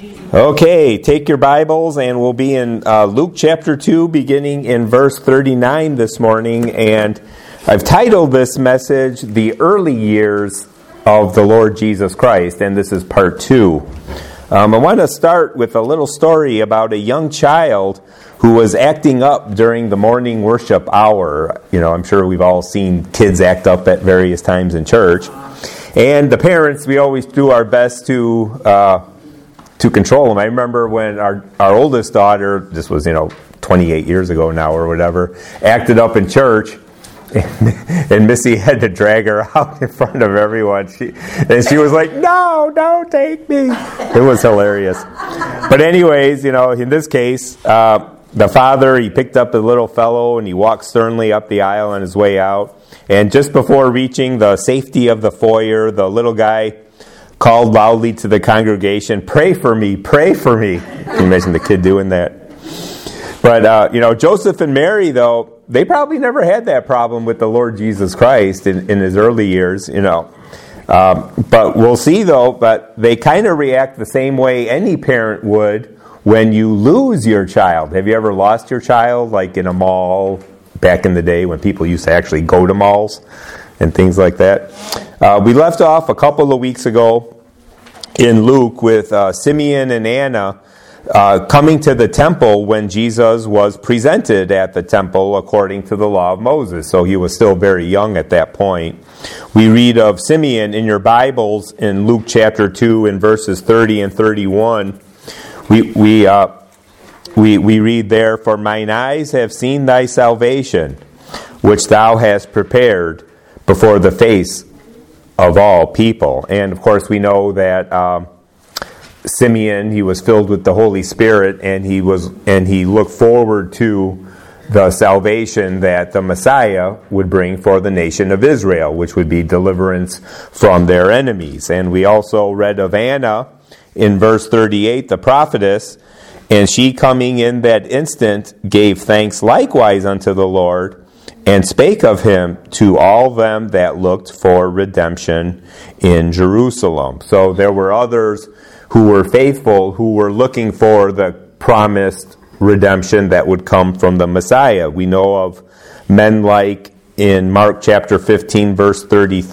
Okay, take your Bibles and we'll be in Luke chapter 2 beginning in verse 39 this morning, and I've titled this message, The Early Years of the Lord Jesus Christ, and this is part 2. I want to start with a little story about a young child who was acting up during the morning worship hour. You know, I'm sure we've all seen kids act up at various times in church, and the parents, we always do our best to control them. I remember when our oldest daughter, this was 28 years ago now or whatever, acted up in church, and Missy had to drag her out in front of everyone. She was like, "No, don't take me." It was hilarious. But anyways, in this case, the father, he picked up the little fellow and he walked sternly up the aisle on his way out. And just before reaching the safety of the foyer, the little guy called loudly to the congregation, "Pray for me, pray for me." Can you imagine the kid doing that? But, Joseph and Mary, though, they probably never had that problem with the Lord Jesus Christ in his early years, But we'll see, though, but they kind of react the same way any parent would when you lose your child. Have you ever lost your child, like in a mall back in the day when people used to actually go to malls and things like that? We left off a couple of weeks ago in Luke with Simeon and Anna coming to the temple when Jesus was presented at the temple according to the law of Moses. So he was still very young at that point. We read of Simeon in your Bibles in Luke chapter 2 in verses 30 and 31. We read there, "For mine eyes have seen thy salvation, which thou hast prepared before the face of all people." And of course we know that Simeon, he was filled with the Holy Spirit, and he looked forward to the salvation that the Messiah would bring for the nation of Israel, which would be deliverance from their enemies. And we also read of Anna in verse 38, the prophetess, "And she coming in that instant gave thanks likewise unto the Lord, and spake of him to all them that looked for redemption in Jerusalem." So there were others who were faithful, who were looking for the promised redemption that would come from the Messiah. We know of men like in Mark chapter 15, verse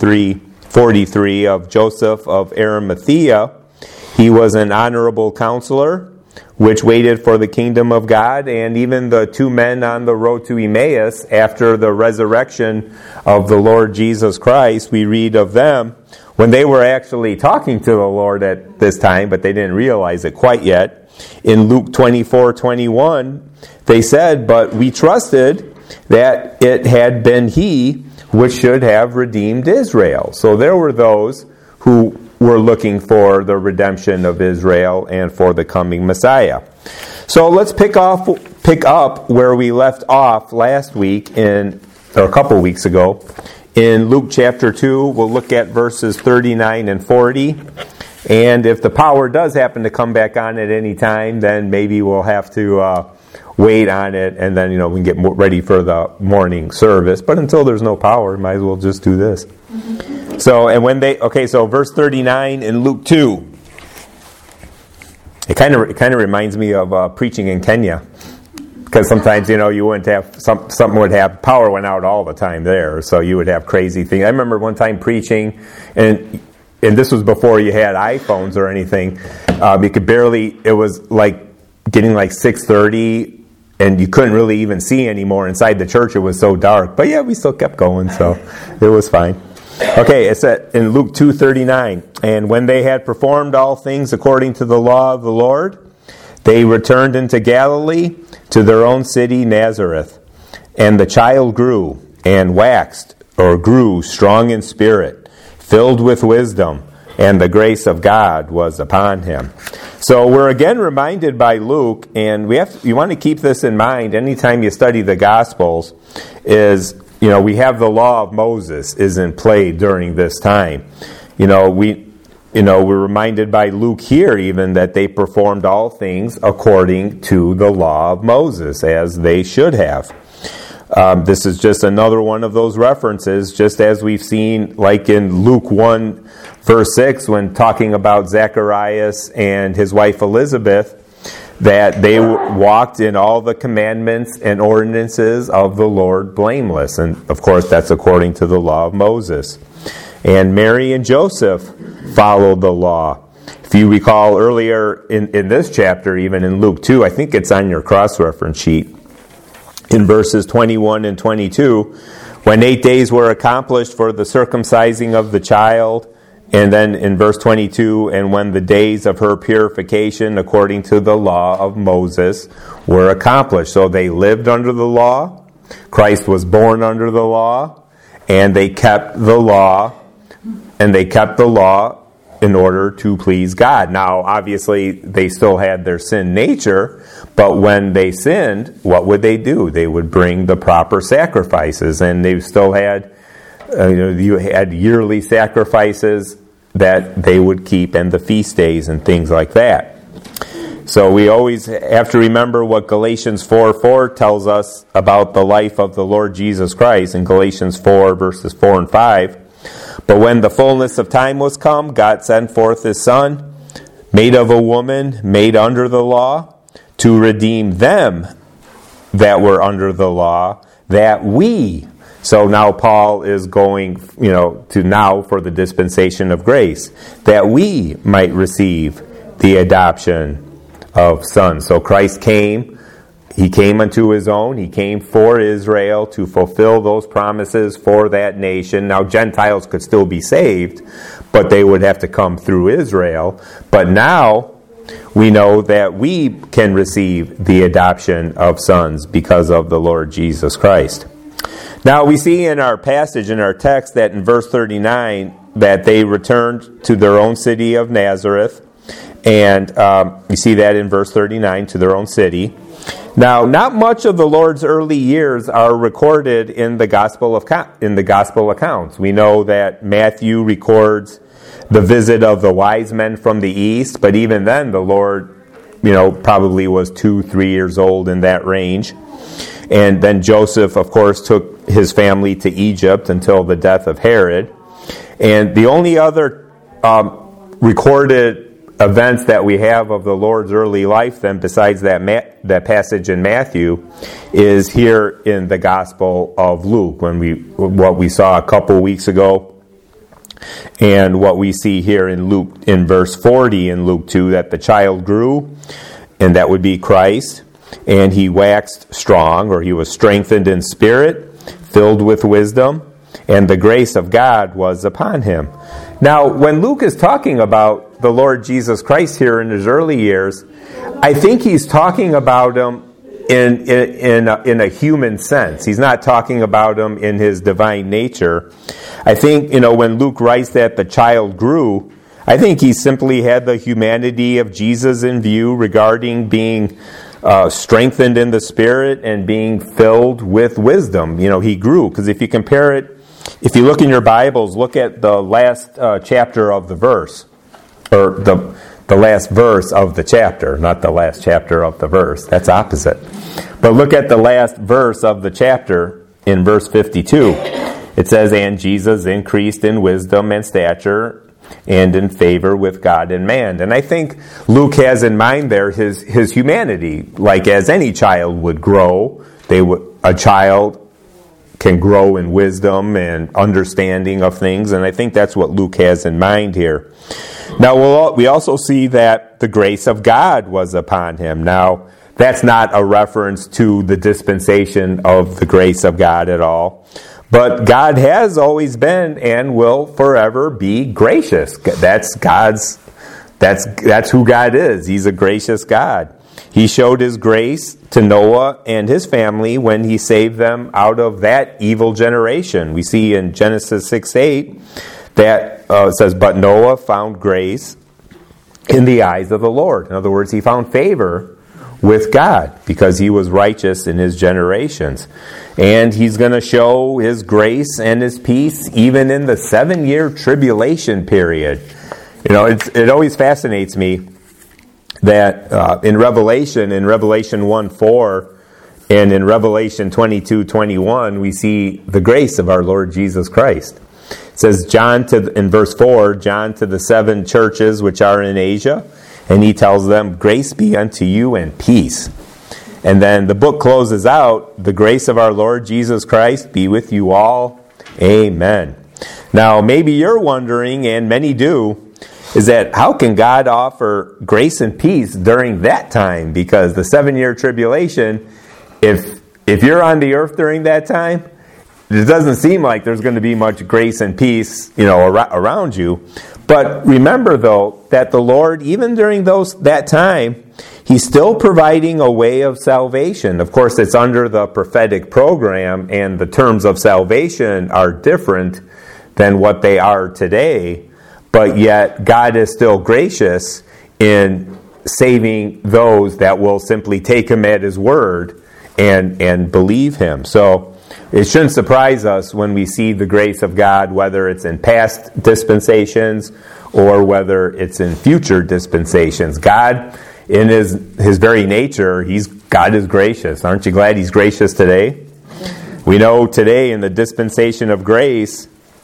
43 of Joseph of Arimathea. He was an honorable counselor, which waited for the kingdom of God, and even the two men on the road to Emmaus after the resurrection of the Lord Jesus Christ, we read of them when they were actually talking to the Lord at this time, but they didn't realize it quite yet. In Luke 24:21, they said, "But we trusted that it had been he which should have redeemed Israel." So there were those who were looking for the redemption of Israel and for the coming Messiah. So let's pick up where we left off last week or a couple weeks ago. In Luke chapter 2, we'll look at verses 39 and 40. And if the power does happen to come back on at any time, then maybe we'll have to wait on it, and then we can get ready for the morning service. But until there's no power, might as well just do this. So verse 39 in Luke 2. It kind of reminds me of preaching in Kenya, because sometimes you wouldn't have something would have power went out all the time there, so you would have crazy things. I remember one time preaching, and this was before you had iPhones or anything. You could barely. It was like getting like 6:30. And you couldn't really even see anymore inside the church. It was so dark. But yeah, we still kept going, so it was fine. Okay, it said in Luke 2:39, "And when they had performed all things according to the law of the Lord, they returned into Galilee to their own city Nazareth. And the child grew strong in spirit, filled with wisdom, and the grace of God was upon him." So we're again reminded by Luke, and you want to keep this in mind anytime you study the Gospels, is we have the law of Moses is in play during this time. We're reminded by Luke here even that they performed all things according to the law of Moses, as they should have. This is just another one of those references, just as we've seen, like in Luke 1, verse 6, when talking about Zacharias and his wife Elizabeth, that they walked in all the commandments and ordinances of the Lord blameless. And, of course, that's according to the law of Moses. And Mary and Joseph followed the law. If you recall earlier in this chapter, even in Luke 2, I think it's on your cross-reference sheet, in verses 21 and 22, when 8 days were accomplished for the circumcising of the child, and then in verse 22, and when the days of her purification according to the law of Moses were accomplished. So they lived under the law, Christ was born under the law, and they kept the law, in order to please God. Now, obviously, they still had their sin nature, but when they sinned, what would they do? They would bring the proper sacrifices, and they still had, you had yearly sacrifices that they would keep, and the feast days and things like that. So we always have to remember what Galatians 4:4 tells us about the life of the Lord Jesus Christ in Galatians 4, verses 4 and 5. But when the fullness of time was come, God sent forth His Son, made of a woman, made under the law, to redeem them that were under the law, that we... So now Paul is going, to now for the dispensation of grace, that we might receive the adoption of sons. So Christ came, He came unto His own, He came for Israel to fulfill those promises for that nation. Now Gentiles could still be saved, but they would have to come through Israel. But now we know that we can receive the adoption of sons because of the Lord Jesus Christ. Now we see in our passage, in our text, that in verse 39, that they returned to their own city of Nazareth. And you see that in verse 39, to their own city. Now, not much of the Lord's early years are recorded in the gospel accounts. We know that Matthew records the visit of the wise men from the east, but even then the Lord, probably was 2-3 years old, in that range. And then Joseph, of course, took his family to Egypt until the death of Herod. And the only other recorded events that we have of the Lord's early life, then, besides that passage in Matthew, is here in the Gospel of Luke, what we saw a couple weeks ago, and what we see here in Luke, in verse 40 in Luke 2, that the child grew, and that would be Christ, and he waxed strong, or he was strengthened in spirit, filled with wisdom, and the grace of God was upon him. Now, when Luke is talking about the Lord Jesus Christ here in His early years, I think he's talking about Him in a human sense. He's not talking about Him in His divine nature. I think, when Luke writes that the child grew, I think he simply had the humanity of Jesus in view regarding being strengthened in the Spirit and being filled with wisdom. He grew, because if you compare it, if you look in your Bibles, look at the last chapter of the verse, or the last verse of the chapter, not the last chapter of the verse. That's opposite. But look at the last verse of the chapter in verse 52. It says, "And Jesus increased in wisdom and stature and in favor with God and man." And I think Luke has in mind there his humanity. Like as any child would grow, a child can grow in wisdom and understanding of things, and I think that's what Luke has in mind here. Now, we also see that the grace of God was upon him. Now, that's not a reference to the dispensation of the grace of God at all, but God has always been and will forever be gracious. That's who God is. He's a gracious God. He showed His grace to Noah and his family when He saved them out of that evil generation. We see in Genesis 6:8 that it says, "But Noah found grace in the eyes of the Lord." In other words, he found favor with God because he was righteous in his generations. And He's going to show His grace and His peace even in the 7-year tribulation period. It always fascinates me that in Revelation 1:4 and in Revelation 22:21, we see the grace of our Lord Jesus Christ. It says in verse 4, John to the 7 churches which are in Asia, and he tells them, grace be unto you and peace. And then the book closes out, the grace of our Lord Jesus Christ be with you all. Amen. Now, maybe you're wondering, and many do, is that how can God offer grace and peace during that time? Because the 7-year tribulation, if you're on the earth during that time, it doesn't seem like there's going to be much grace and peace, around you. But remember, though, that the Lord, even during that time, He's still providing a way of salvation. Of course, it's under the prophetic program, and the terms of salvation are different than what they are today. But yet, God is still gracious in saving those that will simply take Him at His word and believe Him. So it shouldn't surprise us when we see the grace of God, whether it's in past dispensations or whether it's in future dispensations. God, in His very nature, God is gracious. Aren't you glad He's gracious today? We know today in the dispensation of grace,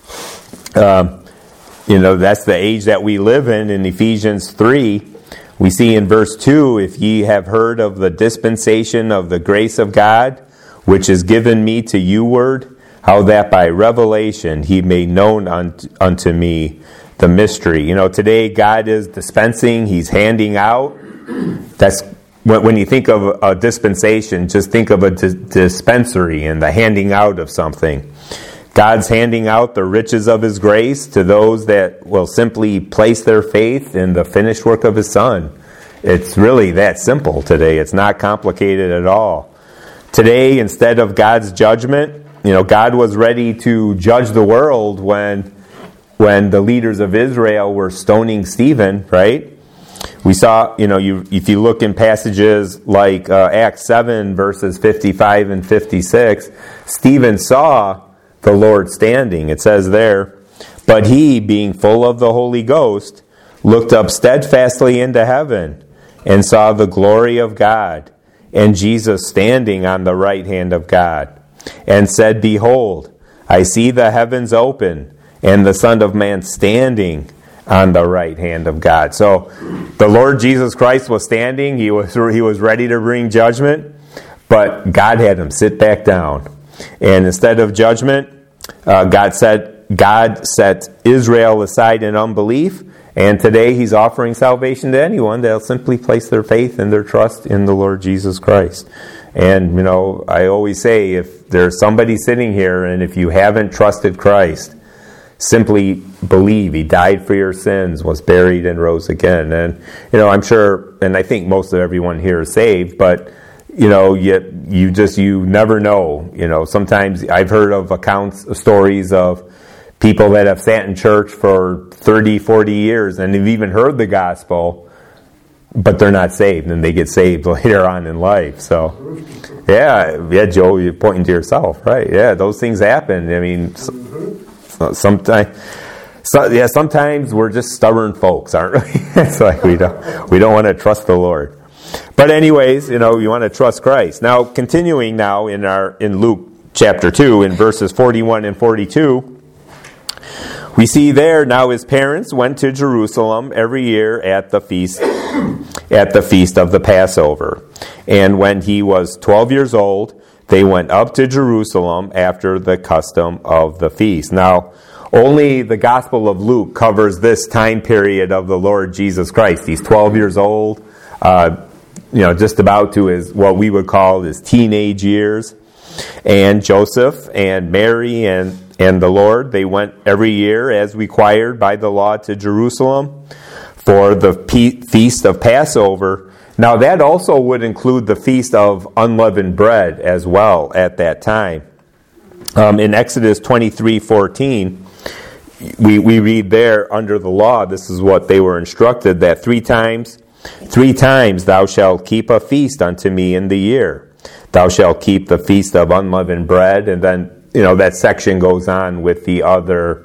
that's the age that we live in Ephesians 3. We see in verse 2, if ye have heard of the dispensation of the grace of God, which is given me to you word, how that by revelation He made known unto me the mystery. Today God is dispensing, He's handing out. That's when you think of a dispensation, just think of a dispensary and the handing out of something. God's handing out the riches of His grace to those that will simply place their faith in the finished work of His Son. It's really that simple today. It's not complicated at all. Today, instead of God's judgment, God was ready to judge the world when the leaders of Israel were stoning Stephen, right? We saw, if you look in passages like Acts 7, verses 55 and 56, Stephen saw the Lord standing. It says there, but he, being full of the Holy Ghost, looked up steadfastly into heaven and saw the glory of God and Jesus standing on the right hand of God, and said, behold, I see the heavens open and the Son of Man standing on the right hand of God. So the Lord Jesus Christ was standing. He was ready to bring judgment, but God had Him sit back down. And instead of judgment, God set Israel aside in unbelief, and today He's offering salvation to anyone that'll simply place their faith and their trust in the Lord Jesus Christ. And, I always say, if there's somebody sitting here and if you haven't trusted Christ, simply believe He died for your sins, was buried, and rose again. And, I'm sure, and I think most of everyone here is saved, but you never know. Sometimes I've heard of stories of people that have sat in church for 30, 40 years and have even heard the gospel, but they're not saved, and they get saved later on in life. So, yeah, Joe, you're pointing to yourself, right? Yeah, those things happen. I mean, sometimes we're just stubborn folks, aren't we? It's like we don't want to trust the Lord. But anyways, you want to trust Christ. Now, continuing now in Luke chapter 2, in verses 41 and 42, we see there, now his parents went to Jerusalem every year at the feast of the Passover. And when he was 12 years old, they went up to Jerusalem after the custom of the feast. Now, only the Gospel of Luke covers this time period of the Lord Jesus Christ. He's 12 years old, just about to what we would call his teenage years. And Joseph and Mary and the Lord, they went every year as required by the law to Jerusalem for the feast of Passover. Now that also would include the feast of unleavened bread as well at that time. In Exodus 23:14, we read there, under the law, this is what they were instructed, that three times thou shalt keep a feast unto me in the year. Thou shalt keep the feast of unleavened bread, and then that section goes on with the other.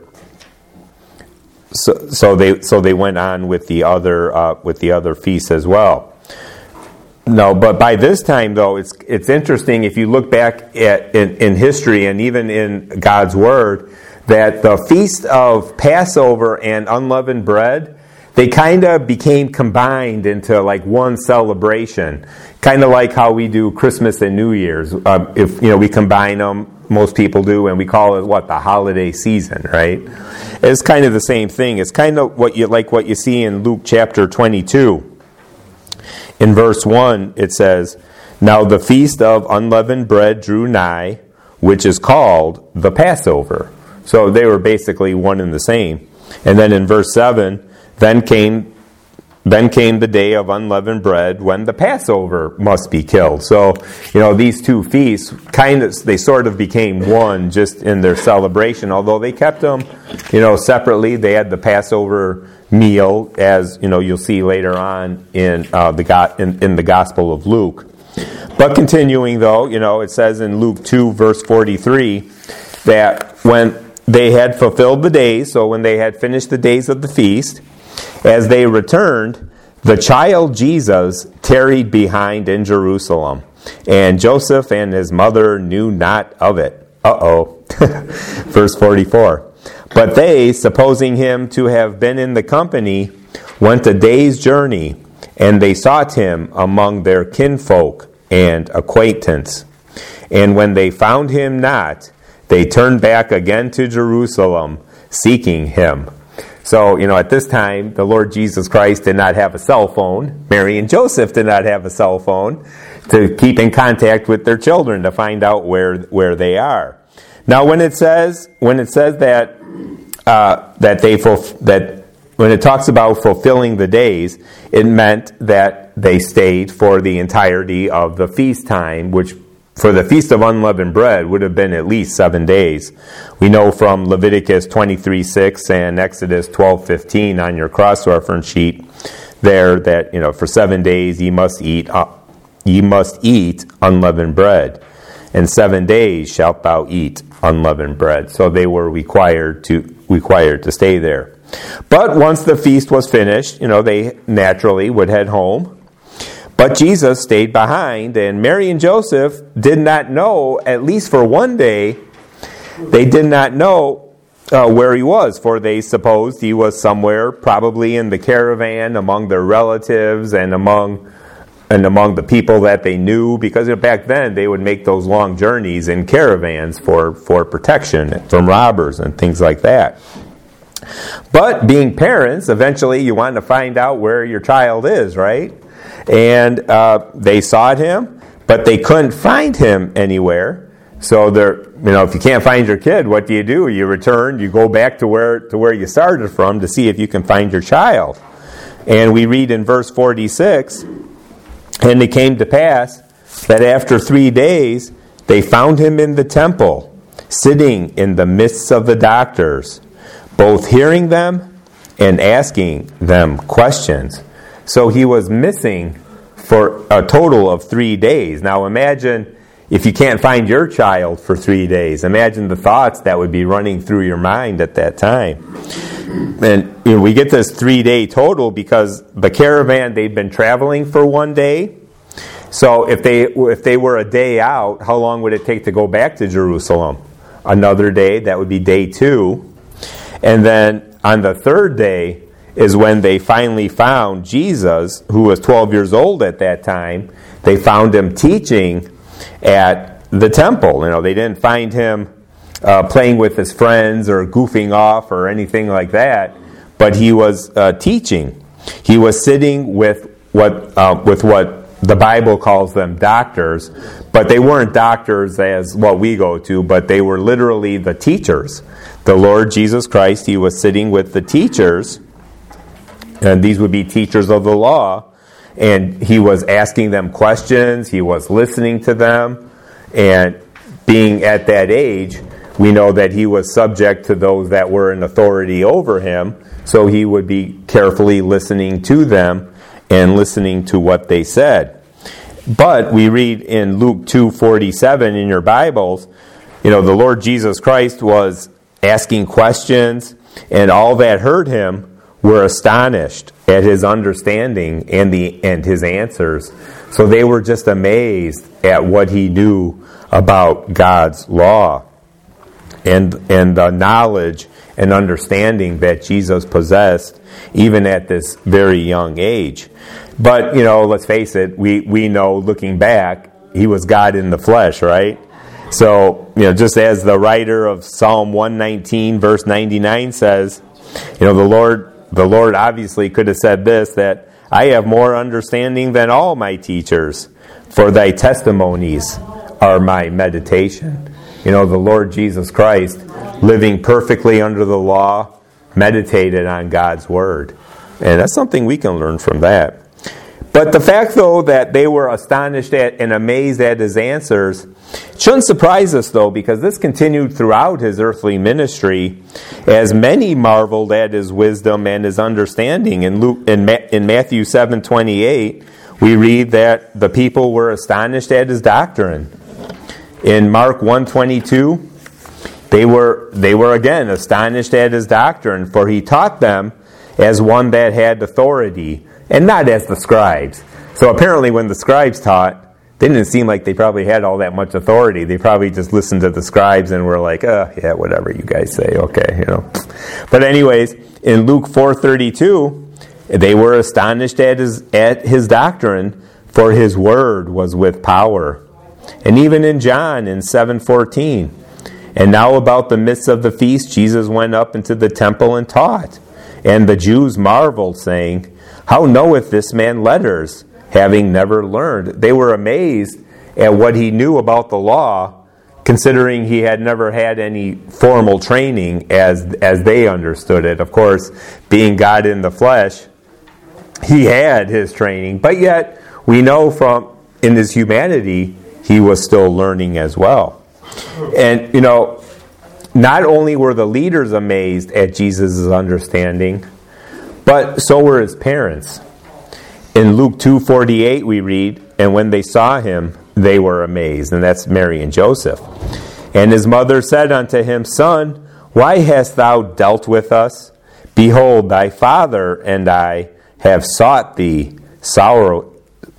So they went on with the other feasts as well. No, but by this time though, it's interesting if you look back in history and even in God's Word, that the feast of Passover and unleavened bread, they kind of became combined into like one celebration, kind of like how we do Christmas and New Year's. If we combine them, most people do, and we call it the holiday season, right? It's kind of the same thing. It's kind of what you see in Luke chapter 22. In verse 1, it says, "Now the feast of unleavened bread drew nigh, which is called the Passover." So they were basically one and the same. And then in verse 7, Then came the day of unleavened bread when the Passover must be killed. So, these two feasts they sort of became one just in their celebration. Although they kept them, separately. They had the Passover meal, as you'll see later on in the Gospel of Luke. But continuing though, it says in Luke 2 verse 43 that when they had fulfilled the days, so when they had finished the days of the feast, as they returned, the child Jesus tarried behind in Jerusalem, and Joseph and his mother knew not of it. Verse 44. But they, supposing him to have been in the company, went a day's journey, and they sought him among their kinfolk and acquaintance. And when they found him not, they turned back again to Jerusalem, seeking him. So, at this time, the Lord Jesus Christ did not have a cell phone. Mary and Joseph did not have a cell phone to keep in contact with their children to find out where they are. Now, when it says that when it talks about fulfilling the days, it meant that they stayed for the entirety of the feast time, which for the Feast of Unleavened Bread would have been at least 7 days. We know from Leviticus 23:6 and Exodus 12:15 on your cross-reference sheet there that, for 7 days ye must eat unleavened bread, and 7 days shalt thou eat unleavened bread. So they were required to stay there. But once the feast was finished, they naturally would head home. But Jesus stayed behind, and Mary and Joseph did not know, at least for one day, they did not know where he was, for they supposed he was somewhere, probably in the caravan, among their relatives and among the people that they knew, because back then they would make those long journeys in caravans for protection from robbers and things like that. But being parents, eventually you want to find out where your child is, right? And they sought him, but they couldn't find him anywhere. So if you can't find your kid, what do? You return, you go back to where you started from to see if you can find your child. And we read in verse 46, "And it came to pass that after 3 days they found him in the temple, sitting in the midst of the doctors, both hearing them and asking them questions." So he was missing for a total of 3 days. Now imagine if you can't find your child for 3 days. Imagine the thoughts that would be running through your mind at that time. And we get this 3-day total because the caravan, they'd been traveling for 1 day. So if they were a day out, how long would it take to go back to Jerusalem? Another day, that would be day 2. And then on the 3rd day is when they finally found Jesus, who was 12 years old at that time. They found him teaching at the temple. They didn't find him playing with his friends or goofing off or anything like that, but he was teaching. He was sitting with what the Bible calls them doctors, but they weren't doctors as what we go to, but they were literally the teachers. The Lord Jesus Christ, he was sitting with the teachers, and these would be teachers of the law, and he was asking them questions, he was listening to them, and being at that age, we know that he was subject to those that were in authority over him, so he would be carefully listening to them and listening to what they said. But we read in Luke 2:47 in your Bibles, the Lord Jesus Christ was asking questions, and all that heard him were astonished at his understanding and his answers. So they were just amazed at what he knew about God's law. and the knowledge and understanding that Jesus possessed even at this very young age. But, let's face it, we know looking back, he was God in the flesh, right? So, just as the writer of Psalm 119, verse 99 says, the Lord obviously could have said this, that I have more understanding than all my teachers, for thy testimonies are my meditation. The Lord Jesus Christ, living perfectly under the law, meditated on God's word. And that's something we can learn from that. But the fact, though, that they were astonished at and amazed at his answers shouldn't surprise us, though, because this continued throughout his earthly ministry, as many marveled at his wisdom and his understanding. In Matthew 7:28, we read that the people were astonished at his doctrine. In Mark 1:22, they were again astonished at his doctrine, for he taught them as one that had authority, and not as the scribes. So apparently when the scribes taught, they didn't seem like they probably had all that much authority. They probably just listened to the scribes and were like, yeah, whatever you guys say, okay, But anyways, in Luke 4:32, they were astonished at his doctrine, for his word was with power. And even in John, in 7:14, and now about the midst of the feast, Jesus went up into the temple and taught. And the Jews marveled, saying, how knoweth this man letters, having never learned? They were amazed at what he knew about the law, considering he had never had any formal training as they understood it. Of course, being God in the flesh, he had his training, but yet we know from in his humanity, he was still learning as well. And, not only were the leaders amazed at Jesus' understanding, but so were his parents. In Luke 2:48 we read, and when they saw him, they were amazed. And that's Mary and Joseph. And his mother said unto him, Son, why hast thou dealt with us? Behold, thy father and I have sought thee sorrowing.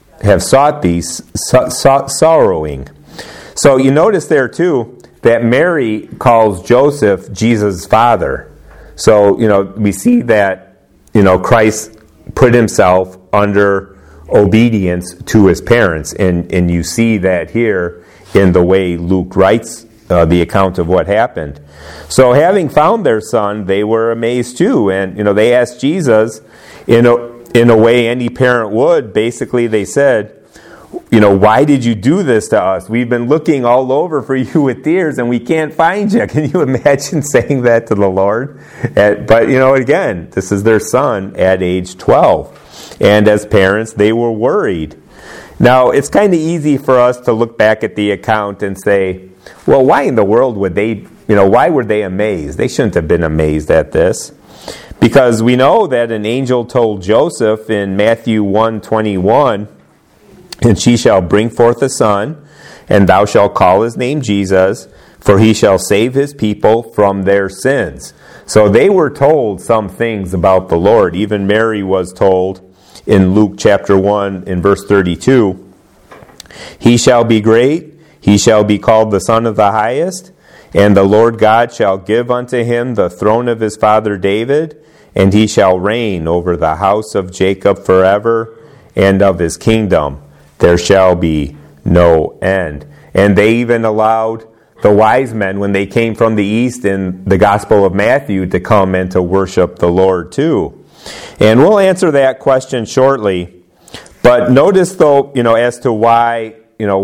So you notice there too that Mary calls Joseph Jesus' father. So, we see that, Christ put himself under obedience to his parents. And you see that here in the way Luke writes the account of what happened. So having found their son, they were amazed too. And, they asked Jesus in a way any parent would. Basically, they said, why did you do this to us? We've been looking all over for you with tears and we can't find you. Can you imagine saying that to the Lord? But, again, this is their son at age 12. And as parents, they were worried. Now, it's kind of easy for us to look back at the account and say, well, why in the world would they, why were they amazed? They shouldn't have been amazed at this. Because we know that an angel told Joseph in Matthew 1:21, and she shall bring forth a son, and thou shalt call his name Jesus, for he shall save his people from their sins. So they were told some things about the Lord. Even Mary was told in Luke chapter 1 in verse 32, he shall be great, he shall be called the Son of the Highest, and the Lord God shall give unto him the throne of his father David, and he shall reign over the house of Jacob forever, and of his kingdom there shall be no end. And they even allowed the wise men, when they came from the east in the Gospel of Matthew, to come and to worship the Lord too. And we'll answer that question shortly. But notice, though, as to why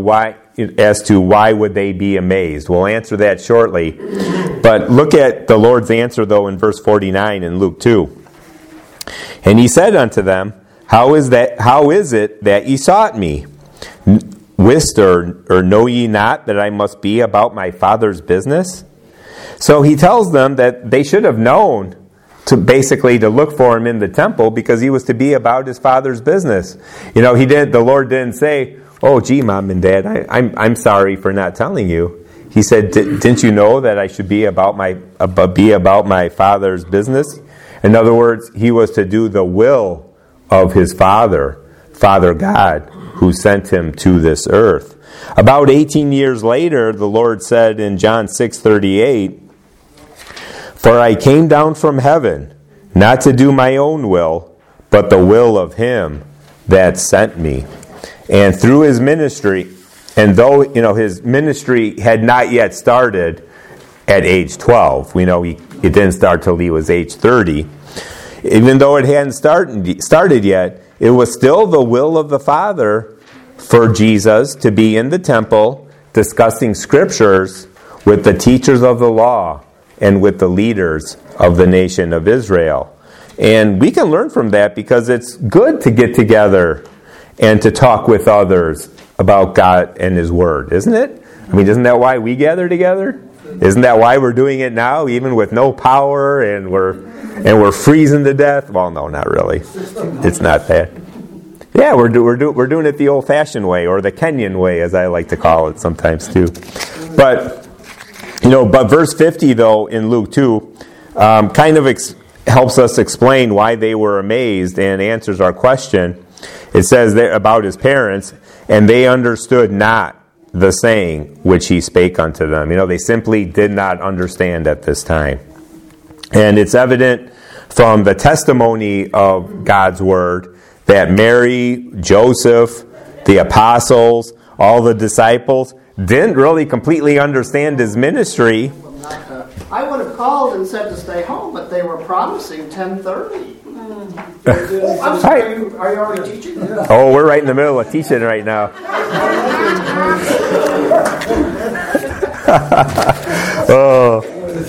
would they be amazed. We'll answer that shortly. But look at the Lord's answer, though, in verse 49 in Luke 2. And he said unto them, How is it that ye sought me? Wist or know ye not that I must be about my Father's business? So he tells them that they should have known to look for him in the temple, because he was to be about his Father's business. The Lord didn't say, oh, gee, Mom and Dad, I'm sorry for not telling you. He said, didn't you know that I should be about my Father's business? In other words, he was to do the will of his Father God, who sent him to this earth. About 18 years later, the Lord said in John 6:38, For I came down from heaven, not to do my own will, but the will of him that sent me. And through his ministry, and though his ministry had not yet started at age 12, we know it didn't start till he was age 30. Even though it hadn't started yet, it was still the will of the Father for Jesus to be in the temple discussing scriptures with the teachers of the law and with the leaders of the nation of Israel. And we can learn from that because it's good to get together and to talk with others about God and His Word, isn't it? I mean, isn't that why we gather together? Isn't that why we're doing it now, even with no power and we're freezing to death? Well, no, not really. It's not that. Yeah, we're doing it the old-fashioned way, or the Kenyan way, as I like to call it sometimes too. But verse 50 though in Luke 2 kind of helps us explain why they were amazed and answers our question. It says there about his parents, and they understood not the saying which he spake unto them. They simply did not understand at this time. And it's evident from the testimony of God's Word that Mary, Joseph, the apostles, all the disciples didn't really completely understand his ministry. I would have called and said to stay home, but they were promising 10:30. I'm sorry, are you already teaching? Oh, we're right in the middle of teaching right now. Oh.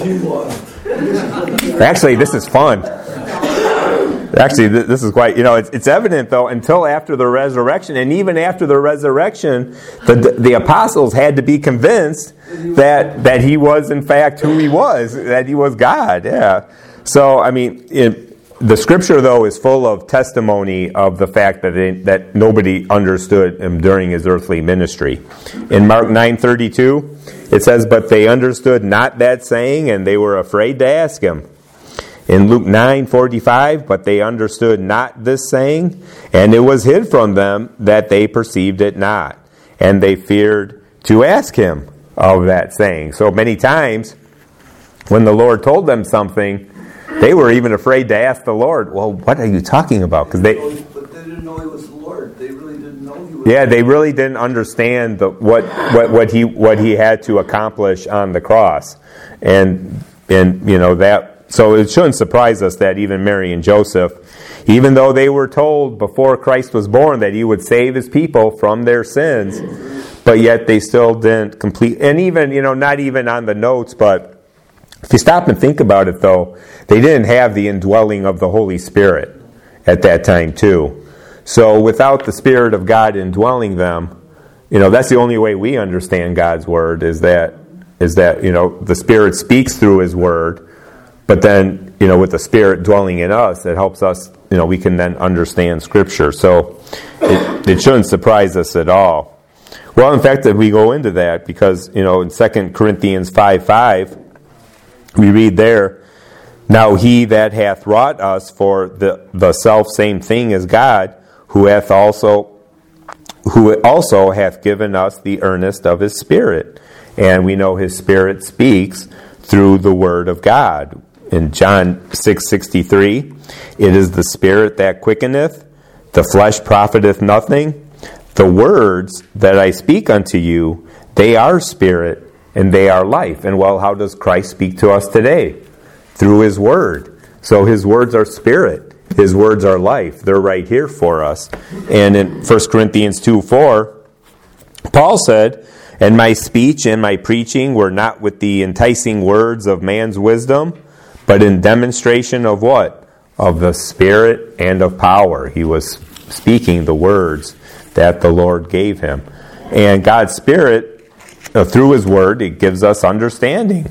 Actually, this is fun. Actually, this is quite, it's evident, though, until after the resurrection, and even after the resurrection, the apostles had to be convinced that he was, in fact, who he was, that he was God, yeah. So, I mean, the Scripture, though, is full of testimony of the fact that nobody understood him during his earthly ministry. In Mark 9:32, it says, "But they understood not that saying, and they were afraid to ask him." In Luke 9:45, "But they understood not this saying, and it was hid from them that they perceived it not. And they feared to ask him of that saying." So many times, when the Lord told them something, they were even afraid to ask the Lord, "Well, what are you talking about?" Because But they didn't know he was the Lord. They really didn't know he was. Yeah, they really didn't understand what he had to accomplish on the cross, and that. So it shouldn't surprise us that even Mary and Joseph, even though they were told before Christ was born that he would save his people from their sins, but yet they still didn't complete. And even, not even on the notes, but if you stop and think about it, though, they didn't have the indwelling of the Holy Spirit at that time, too. So without the Spirit of God indwelling them, that's the only way we understand God's Word is that the Spirit speaks through His Word. But then, with the Spirit dwelling in us, it helps us, we can then understand Scripture. So it shouldn't surprise us at all. Well, in fact, we go into that because, in 2 Corinthians 5:5, we read there, "Now he that hath wrought us for the selfsame thing as God, who also hath given us the earnest of his Spirit." And we know his Spirit speaks through the Word of God. In John 6:63, "It is the Spirit that quickeneth, the flesh profiteth nothing. The words that I speak unto you, they are spirit, and they are life." And well, how does Christ speak to us today? Through His Word. So His words are spirit. His words are life. They're right here for us. And in 1 Corinthians 2:4, Paul said, "And my speech and my preaching were not with the enticing words of man's wisdom, but in demonstration of what? Of the Spirit and of power." He was speaking the words that the Lord gave him. And God's Spirit, through His Word, it gives us understanding.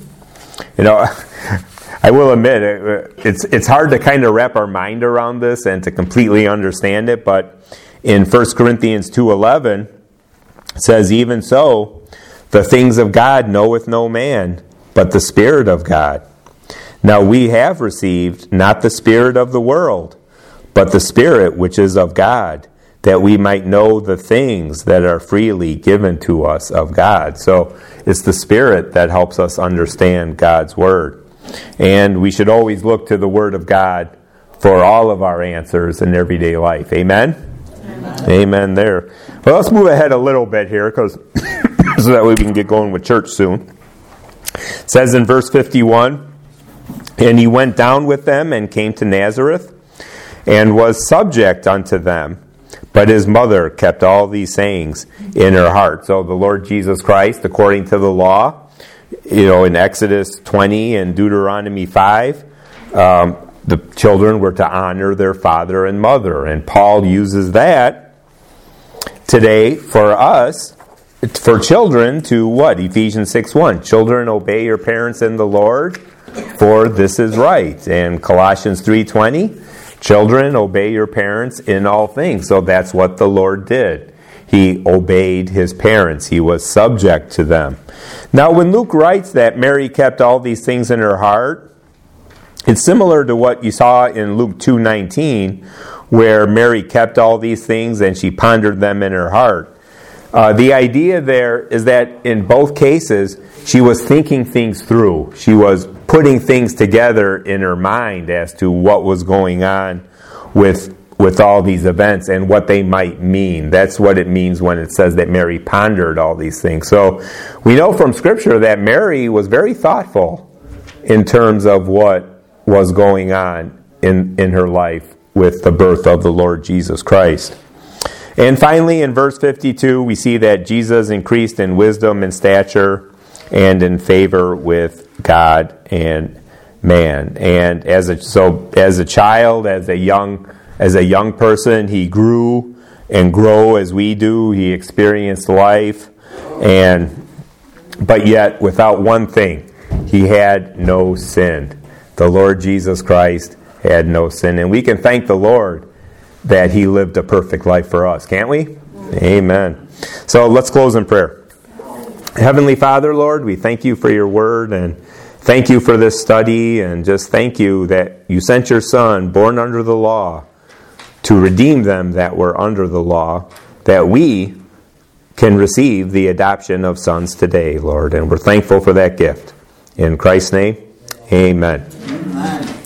I will admit, it's hard to kind of wrap our mind around this and to completely understand it, but in 1 Corinthians 2:11, it says, "Even so, the things of God knoweth no man, but the Spirit of God. Now we have received not the spirit of the world, but the Spirit which is of God, that we might know the things that are freely given to us of God." So it's the Spirit that helps us understand God's Word. And we should always look to the Word of God for all of our answers in everyday life. Amen? Amen there. Well, let's move ahead a little bit here because so that way we can get going with church soon. It says in verse 51, "And he went down with them and came to Nazareth and was subject unto them. But his mother kept all these sayings in her heart." So the Lord Jesus Christ, according to the law, in Exodus 20 and Deuteronomy 5, the children were to honor their father and mother. And Paul uses that today for us, for children to what? Ephesians 6:1. "Children, obey your parents in the Lord, for this is right." And Colossians 3:20. "Children, obey your parents in all things." So that's what the Lord did. He obeyed his parents. He was subject to them. Now, when Luke writes that Mary kept all these things in her heart, it's similar to what you saw in Luke 2:19, where Mary kept all these things and she pondered them in her heart. The idea there is that in both cases, she was thinking things through. She was putting things together in her mind as to what was going on with all these events and what they might mean. That's what it means when it says that Mary pondered all these things. So we know from Scripture that Mary was very thoughtful in terms of what was going on in her life with the birth of the Lord Jesus Christ. And finally, in verse 52, we see that Jesus increased in wisdom and stature and in favor with God and man. And as a child, as a young person, he grew and grow as we do. He experienced life, but yet without one thing, he had no sin. The Lord Jesus Christ had no sin, and we can thank the Lord that he lived a perfect life for us, can't we? Amen. So let's close in prayer. Heavenly Father, Lord, we thank you for your word and thank you for this study, and just thank you that you sent your Son, born under the law, to redeem them that were under the law, that we can receive the adoption of sons today, Lord. And we're thankful for that gift. In Christ's name, amen. Amen.